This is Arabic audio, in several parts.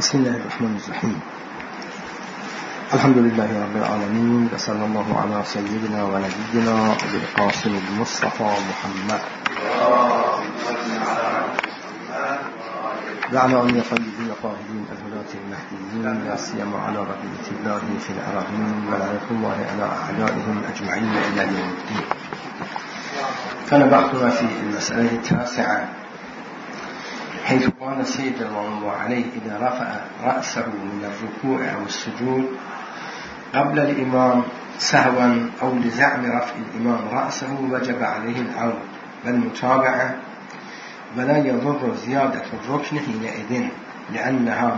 بسم الله الرحمن الرحيم. الحمد لله رب العالمين، وصلى الله على سيدنا ونبينا أبي القاسم المصطفى محمد وعلى آله الطيبين الطاهرين الهداة المهديين، لا سيما على بقية الله في الأراضين، ولعنة الله على أعدائهم أجمعين إلى يوم الدين. كان بحثنا في المسألة التاسعة، حيث قال سيد رضوان الله عليه: إذا رفع رأسه من الركوع أو السجود قبل الإمام سهوا أو لزعم رفع الإمام رأسه وجب عليه العود والمتابعة، ولا يضر زيادة الركن حينئذ، لأنها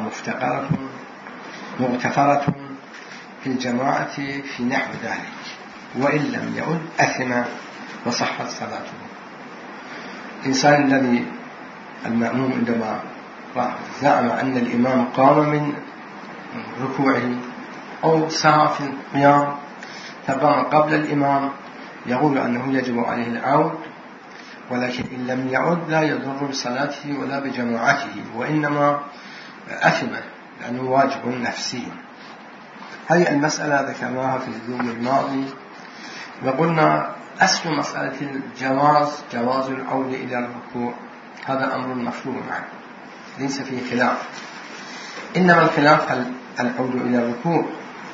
مغتفرة في الجماعة في نحو ذلك، وإن لم يعد أثم وصحت صلاته. الإنسان الذي المأموم عندما زعم أن الإمام قام من ركوعه أو سعى في القيام فقام قبل الإمام، يقول أنه يجب عليه العود، ولكن إن لم يعد لا يضر بصلاته ولا بجماعته، وإنما أثم لأنه واجب نفسي. هذه المسألة ذكرناها في اليوم الماضي، وقلنا أصل مسألة الجواز جواز العود إلى الركوع، هذا أمر مفروض ليس فيه خلاف، إنما الخلاف هل العود إلى الركوع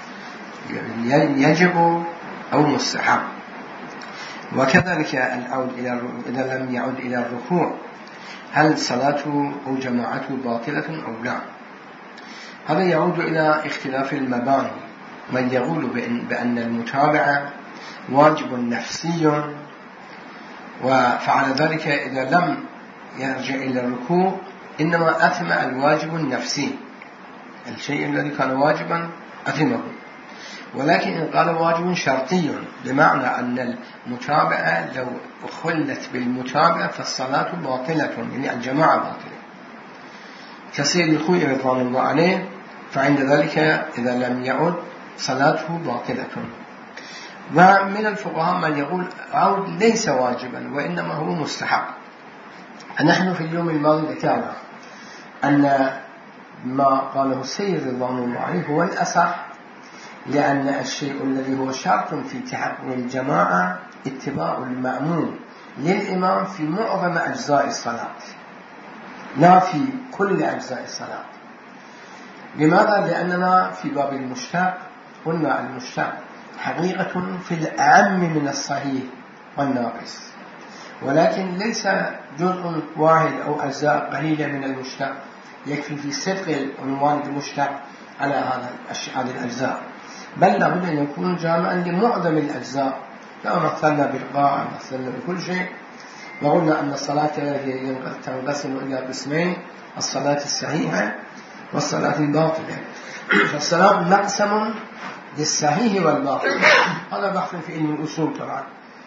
يجب أو مستحب، وكذلك العود إذا لم يعد إلى الركوع هل صلاته أو جماعته باطلة أو لا. هذا يعود إلى اختلاف المباني، من يقول بأن المتابعة واجب نفسي، وفعل ذلك إذا لم يرجع إلى الركوع إنما أثم الواجب النفسي، الشيء الذي كان واجبا أثمه. ولكن إن قال واجب شرطي، بمعنى أن المتابعة لو خلت بالمتابعة فالصلاة باطلة، يعني الجماعة باطلة، كسيد الخوي رضوان الله عليه، فعند ذلك إذا لم يعد صلاته باطلة. ومن الفقهاء من يقول عود ليس واجبا وإنما هو مستحب. نحن في اليوم الماضي ذكرنا أن ما قاله السيد رضوان الله عليه هو الأصح، لأن الشيء الذي هو شرط في تحقق الجماعة اتباع المأموم للإمام في معظم أجزاء الصلاة، لا في كل أجزاء الصلاة. لماذا؟ لأننا في باب المشتق قلنا المشتق حقيقة في الأعم من الصحيح والناقص، ولكن ليس جزء واحد أو أجزاء قليلة من المشتق يكفي في صدق العنوان المشتق على هذه الأجزاء، بل لابد أن يكون جامعا لمعظم الأجزاء. لو مثلنا بالقاء مثلنا بكل شيء، وقلنا أن الصلاة تنقسم إلى قسمين: الصلاة الصحيحة والصلاة الباطلة. فالصلاة مقسم للصحيح والباطل، هذا بحث في علم الأصول طبعا.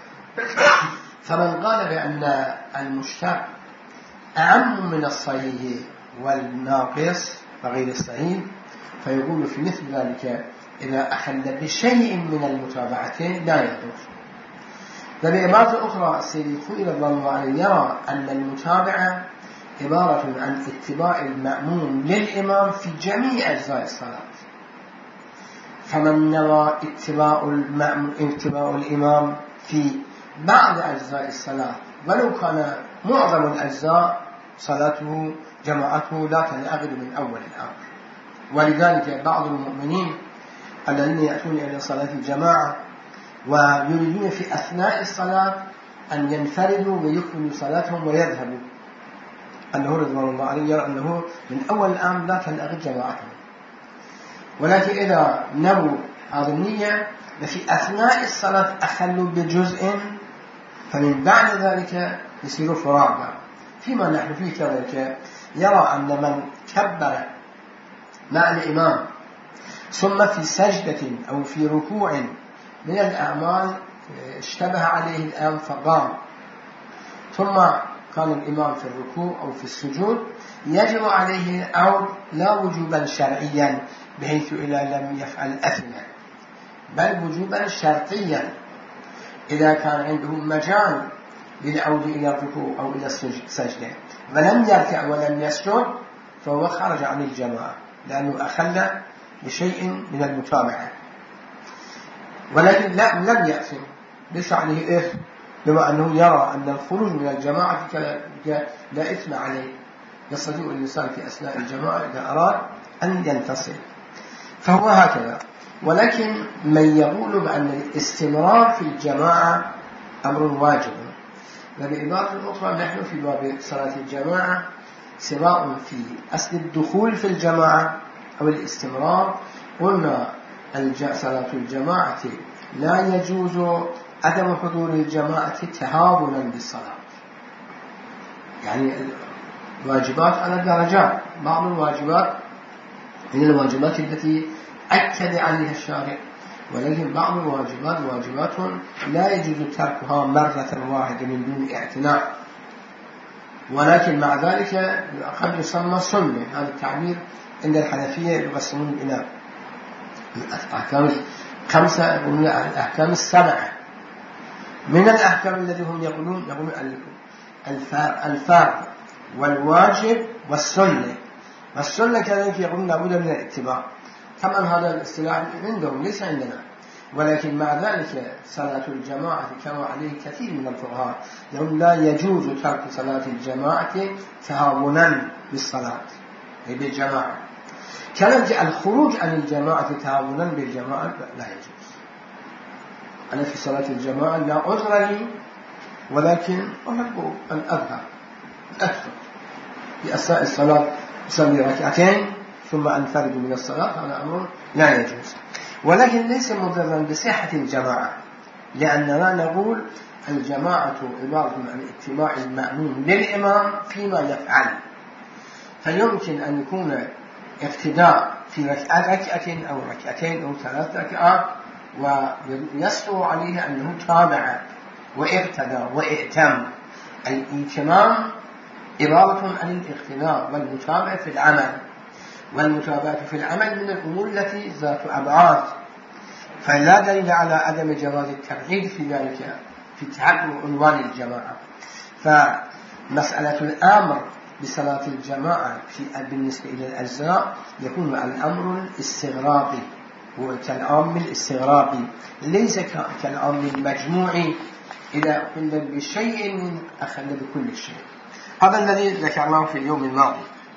فمن قال بأن المشتق أعم من الصحيح والناقص وغير الصحيح فيقول في مثل ذلك إذا أحل بشيء من المتابعتين لا يضر. وبعبارة أخرى السيد الخوئي رضي الله عنه يرى أن المتابعة عبارة عن اتباع المأموم للإمام في جميع أجزاء الصلاة، فمن نوى اتباع الإمام في بعض أجزاء الصلاة ولو كان معظم الأجزاء صلاته جماعته لا تنعقد من أول الأمر. ولذلك بعض المؤمنين الذين يأتون إلى صلاة الجماعة ويريدون في أثناء الصلاة أن ينفردوا ويكملوا صلاتهم ويذهبوا، أنه رضوان الله عليه يرى أنه من أول الأمر لا تنعقد جماعتهم، ولكن إذا نووا هذه النية وفي أثناء الصلاة أخلوا بجزء فمن بعد ذلك يصير فراغا. فيما نحن فيه كذلك يرى أن من كبر مع الإمام ثم في سجدة أو في ركوع من الأعمال اشتبه عليه الآن فقام، ثم كان الإمام في الركوع أو في السجود، يجب عليه العود لا وجوبا شرعيا بحيث إذا لم يفعل أثما، بل وجوبا شرطيا إذا كان عنده مجال للعود إلى الركوع أو إلى السجدة ولم يركع ولم يسجد فهو خرج عن الجماعة. لأنه أخل بشيء من المتابعة، ولكن لم يأثم، ليس عليه إثم، بما أنه يرى أن الخروج من الجماعة لا إثم عليه، يستطيع الإنسان في أثناء الجماعة إذا أراد أن ينتصر، فهو هكذا. ولكن من يقول بأن الاستمرار في الجماعة أمر واجب، وبعبارة أخرى نحن في باب صلاة الجماعة سواء في أصل الدخول في الجماعة أو الاستمرار قلنا صلاة الجماعة لا يجوز عدم حضور الجماعة تهاونا بالصلاة. يعني الواجبات على درجات، بعض الواجبات من الواجبات التي أكد عليها الشارع، ولكن بعض الواجبات واجبات لا يجوز تركها مرة واحدة من دون اعتناء، ولكن مع ذلك قد يسمى سنة. هذا التعبير عند الحنفية يقسمون إلى الأحكام الخمسة، يقولون الأحكام السبعة. من الأحكام التي هم يقولون الفرض والواجب والسنة، والسنة كذلك يقولون لابد من الاتباع. طبعا هذا الاصطلاح عندهم ليس عندنا، ولكن مع ذلك صلاة الجماعة كما عليه كثير من الفقهاء يقول لا يجوز ترك صلاة الجماعة تهاونا بالصلاة أي بالجماعة. كلام الخروج عن الجماعة تهاونا بالجماعة لا يجوز. أنا في صلاة الجماعة لا عذر لي، ولكن أحب أن أذهب أكثر في أثناء الصلاة أصلي ركعتين ثم أنفرد من الصلاة، هذا أمر لا يجوز. ولكن ليس مضرا بصحة الجماعة، لأننا نقول الجماعة عبارة عن اتباع المأموم للإمام فيما يفعل، فيمكن أن يكون اقتداء في ركعة أو ركعتين أو 3 ركعات ويسطو عليه أنه تابع واقتدى وائتم. الائتمام عبارة عن الاقتداء والمتابعة في العمل، والمتابعة في العمل من الأمور التي ذات أبعاد، فلا دليل على عدم جواز التبعيد في ذلك في تحقق عنوان الجماعة. فمسألة الأمر بصلاة الجماعة بالنسبة إلى الأجزاء يكون الأمر الاستغراقي، وكالأمر الاستغراقي ليس كالأمر المجموعي إذا أخذ بشيء أخذ بكل شيء. هذا الذي ذكرناه في اليوم الماضي.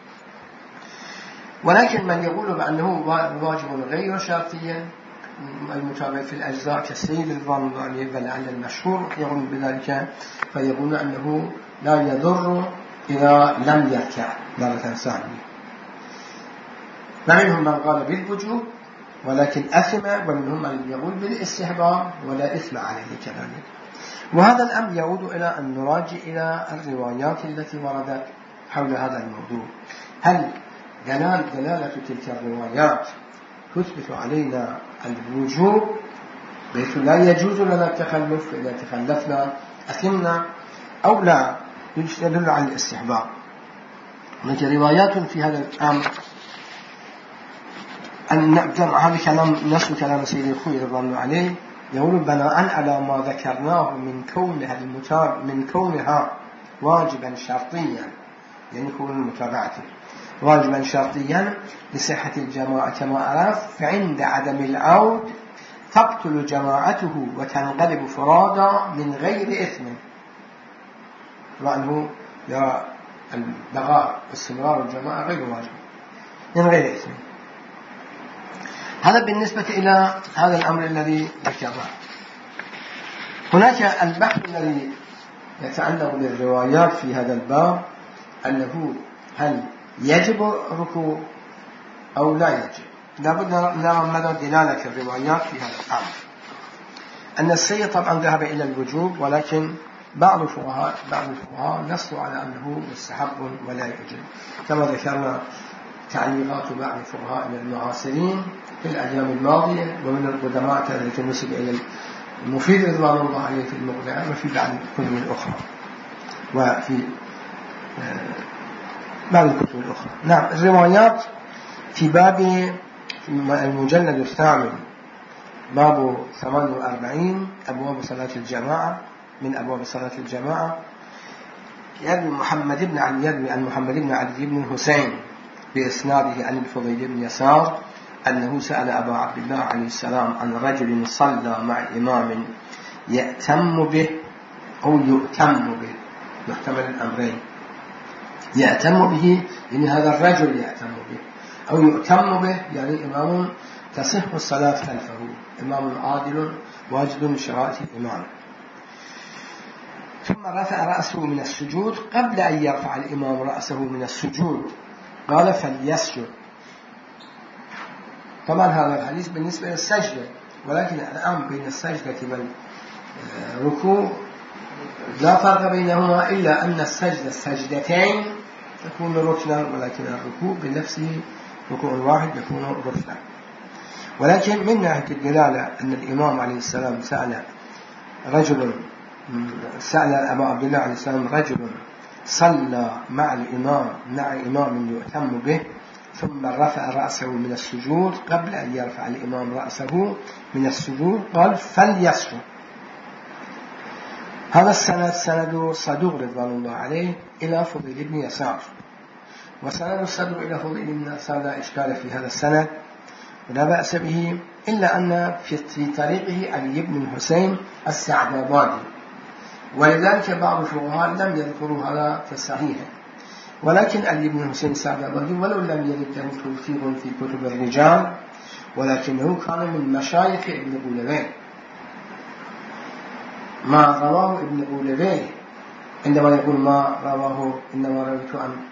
ولكن من يقول بأنه واجب غير شرطيا المتابع في الأجزاء كسيد الظن ولعل المشهور يقول بذلك، فيقول أنه لا يضر إذا لم يركع مرة ثانية. ومنهم من قال بالوجوب ولكن أثم، ومنهم من يقول بالاستحباب ولا إثم عليه كذلك. وهذا الأمر يعود إلى أن نراجع إلى الروايات التي وردت حول هذا الموضوع. هل دلالة تلك الروايات تثبت علينا الوجوب بحيث لا يجوز لنا التخلف إذا تخلفنا أثمنا، أو لا يدل على الاستحباب؟ هناك روايات في هذا الأمر. هذا كلام نص كلام سيد الخوي رضي الله عليه، يقول بناء على ما ذكرناه من كونها واجبا شرطيا، يعني كون المتابعة واجبا شرطيا لصحة الجماعة كما عرف، فعند عدم العود تبطل جماعته وتنقلب فرادا من غير إثم، وأنه يرى البقاء واستمرار الجماعة غير واجب من غير إثم. هذا بالنسبة إلى هذا الأمر الذي ذكرناه. هناك البحث الذي يتعلق بالروايات في هذا الباب، أنه هل يجب الركوع أو لا يجب. لابد نرى مدى دلالة الروايات في هذا الأمر. أن السيد طبعا ذهب إلى الوجوب، ولكن بعض الفقهاء نصوا على أنه مستحب ولا يجب، كما ذكرنا تعليقات بعض الفقهاء المعاصرين في الأيام الماضية، ومن القدماء كذلك نسب إلى المفيد رضوان الله عليه في المقدمة، وفي بعض الكتب الأخرى وفي بعض الكتب الأخرى. نعم، الروايات في باب المجلد الثامن باب 48 أبواب صلاة الجماعة، من أبواب صلاة الجماعة، يروي محمد بن علي بن حسين بإسناده عن الفضيل بن يسار أنه سأل أبا عبد الله عليه السلام عن رجل صلى مع إمام يأتم به أو يؤتم به، محتمل الأمرين، يأتم به يعني هذا الرجل يأتم به، أو يؤتم به يعني إمام تصح الصلاة خلفه، إمام عادل واجد من شرائط الإمام. ثم رفع رأسه من السجود، قبل أن يرفع الإمام رأسه من السجود قال فليسجد. طبعا هذا الحديث بالنسبة للسجدة، ولكن الآن بين السجدة والركوع لا فرق بينهما إلا أن السجدة السجدتين تكون ركنا، ولكن الركوع بنفسه ركوع واحد يكون ركنا. ولكن من ناحية الدلالة أن الإمام عليه السلام سأل أبا عبد الله عليه السلام رجل صلى مع الإمام مع إمام يؤتم به ثم رفع رأسه من السجود، قبل أن يرفع الإمام رأسه من السجود قال فليسجد. هذا السند سند صدوق رضوان الله عليه إلى فضيل بن يسار، وسند الصدوق إلى فضيل بن يسار لا إشكال في هذا السند ولا بأس به، إلا أن في طريقه علي بن الحسين السعدابادي، ولذلك بعض الفقهاء لم يذكروا هذا في الصحيح. ولكن علي بن الحسين السعدابادي ولو لم يرد له توثيق في كتب الرجال، ولكنه كان من مشايخ ابن بولويه. ما رواه ابن بولويه عندما يقول ما رواه إنما رويت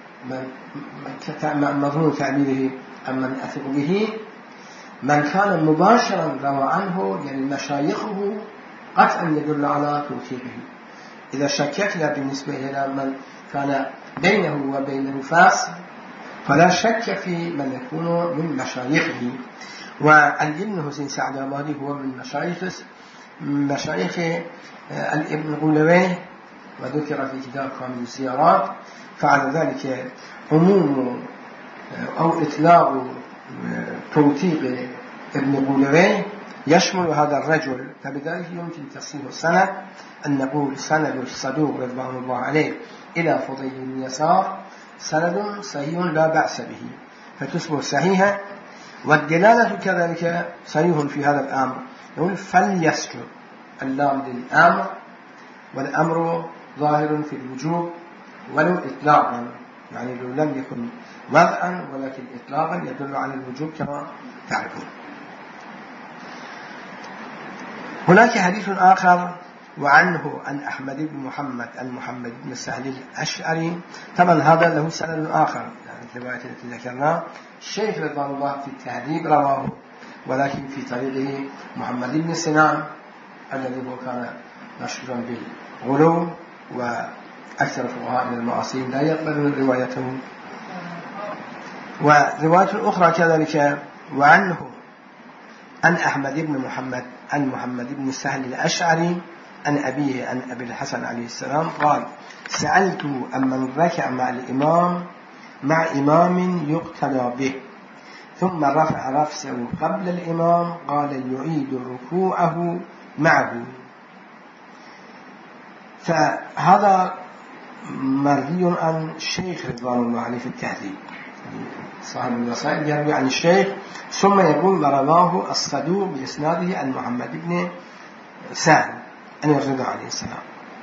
عن مظنون تعبيره عن من أثق به، من كان مباشرا روى عنه يعني مشايخه قطعا يدل على توثيقه. إذا شككنا بالنسبة إلى من كان بينه وبينه فاصل فلا شك في من يكون من مشايخه. وعلي بن حسين السعدابادي هو من مشايخ الابن بولويه، وذكر في كتاب كامل الزيارات. فعلى ذلك عموم أو إطلاق توثيق ابن بولويه يشمل هذا الرجل، فبذلك يمكن تصحيح السند أن نقول سند الصدوق رضوان الله عليه إلى فضيل بن يسار سند صحيح لا بأس به، فتصبح صحيحة. والدلالة كذلك صحيح في هذا الأمر، يقول فليسجد، اللام للأمر، والأمر ظاهر في الوجوب ولو إطلاقا، يعني لو لم يكن وضعا ولكن إطلاقا يدل على الوجوب كما تعرفون. هناك حديث آخر وعنه عن أحمد بن محمد المحمد بن سهل الأشعري، طبعا هذا له سند آخر، يعني الرواية التي ذكرناها الشيخ رضوان الله في التهذيب رواه، ولكن في طريقه محمد بن سنان الذي هو كان مشهورا بالغلو، وأكثر فقهاء من المعاصرين لا يقبلون روايته. ورواية أخرى كذلك وعنه عن أحمد بن محمد عن محمد بن سهل الأشعري عن أبيه عن أبي الحسن عليه السلام قال سألت أمن ركع مع إمام يقتدى به ثم رفع رأسه قبل الإمام قال يعيد ركوعه معه. فهذا مروي عن الشيخ رضوان الله عليه في التهذيب، صاحب الوسائل يروي عن الشيخ ثم يقول رواه الصدوق بإسناده عن محمد بن سهل عن الرضا عليه السلام.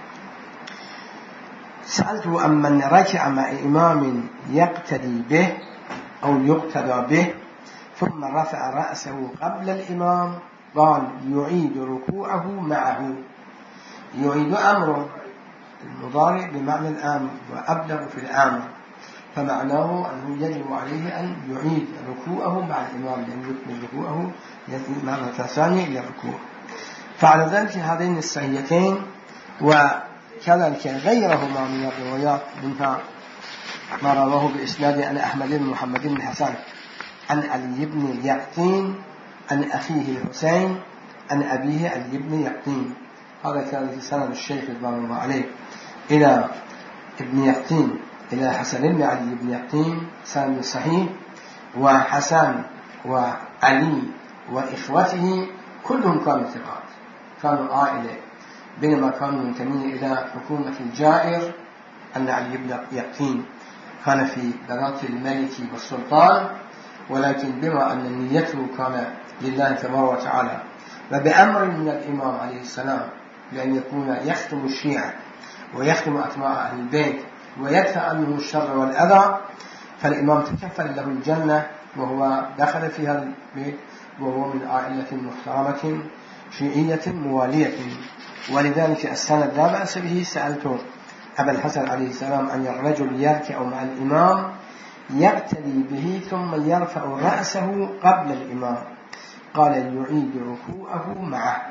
سألته أمن ركع مع إمام يقتدي به أو يقتدى به ثم رفع رأسه قبل الإمام قال يعيد ركوعه معه. يعيد أمره المضارع بمعنى الآمر وأبلغ في الآمر، فمعناه أنه يجب عليه أن يعيد ركوعه مع الإمام، لأن يكمل ركوعه مرة ثانية إلى الركوع. فعلى ذلك هذين الصحيحتين وكذلك غيرهما من الروايات منها ما رواه بإسناد عن أحمد بن محمد بن حسن عن علي بن اليقطين عن أخيه الحسين عن أبيه علي بن اليقطين. هذا كان في سند الشيخ رضوان الله عليه إلى ابن يقطين إلى حسن بن علي بن يقطين سند صحيح. وحسن وعلي وإخوته كلهم كانوا ثقات، كانوا عائلة، بينما كانوا منتمين إلى حكومة الجائر أن علي بن يقطين كان في بنات الملك والسلطان، ولكن بما أن نيته كان لله تبارك وتعالى وبأمر من الإمام عليه السلام لأن يكون يختم الشيعة ويختم أتباع أهل البيت ويدفع عنه الشر والأذى، فالإمام تكفل له الجنة وهو دخل فيها البيت وهو من عائلة محترمة شيعية موالية. ولذلك السند لا بأس به. سألت أبا الحسن عليه السلام أن الرجل يركع مع الإمام يقتدي به ثم يرفع رأسه قبل الإمام، قال يعيد ركوعه معه.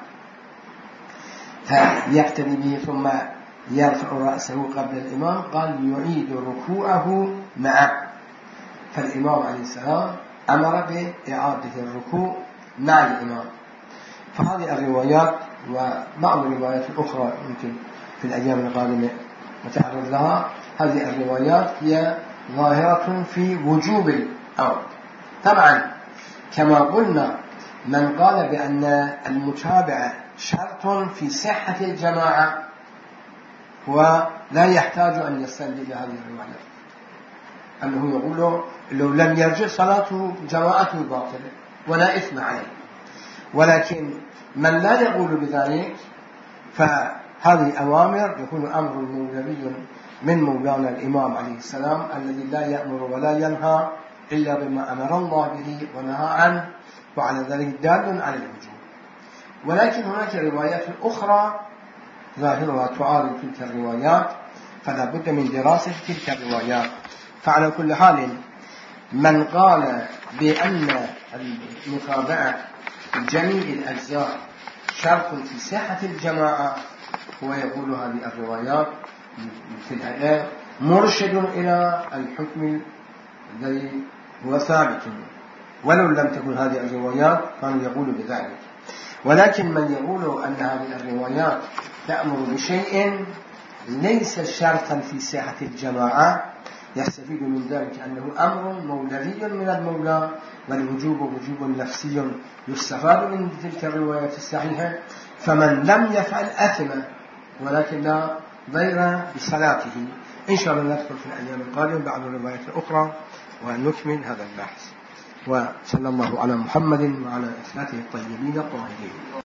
فيقتدي به ثم يرفع رأسه قبل الإمام، قال يعيد ركوعه معه. فالإمام عليه السلام أمر بإعادة الركوع مع الإمام. فهذه الروايات وبعض الروايات الأخرى يمكن في الأيام القادمة نتعرض لها. هذه الروايات هي ظاهرة في وجوب الأمر. طبعا كما قلنا من قال بأن المتابعة شرط في صحة الجماعة ولا يحتاج أن يستند إلى هذه الروايات، أنه يقول لو لم يرجع صلاته جماعته باطلة ولا إثم عليه. ولكن من لا يقول بذلك فهذه أوامر يكون أمر مولوي من مولانا الإمام عليه السلام الذي لا يأمر ولا ينهى إلا بما أمر الله به ونهى عنه، وعلى ذلك دال على الوجوب. ولكن هناك روايات أخرى ظاهرها تعارض تلك الروايات، فلا بد من دراسة تلك الروايات. فعلى كل حال من قال بأن المتابعة جميع الأجزاء شرط في صحة الجماعة هو يقول هذه الروايات في الآية مرشد إلى الحكم الذي هو ثابت، ولو لم تكن هذه الروايات كانوا يقولوا بذلك. ولكن من يقول أن هذه الروايات تأمر بشيء ليس شرطا في صحة الجماعة يستفيد من ذلك أنه أمر مولوي من المولى، والوجوب وجوب نفسي يستفاد من تلك الروايات الصحيحة. فمن لم يفعل أثم ولكن لا ضير بصلاته. إن شاء الله ندخل في الأيام القادمة بعد الروايات الأخرى ونكمل هذا البحث. وصلى الله على محمد وعلى إخوته الطيبين الطاهرين.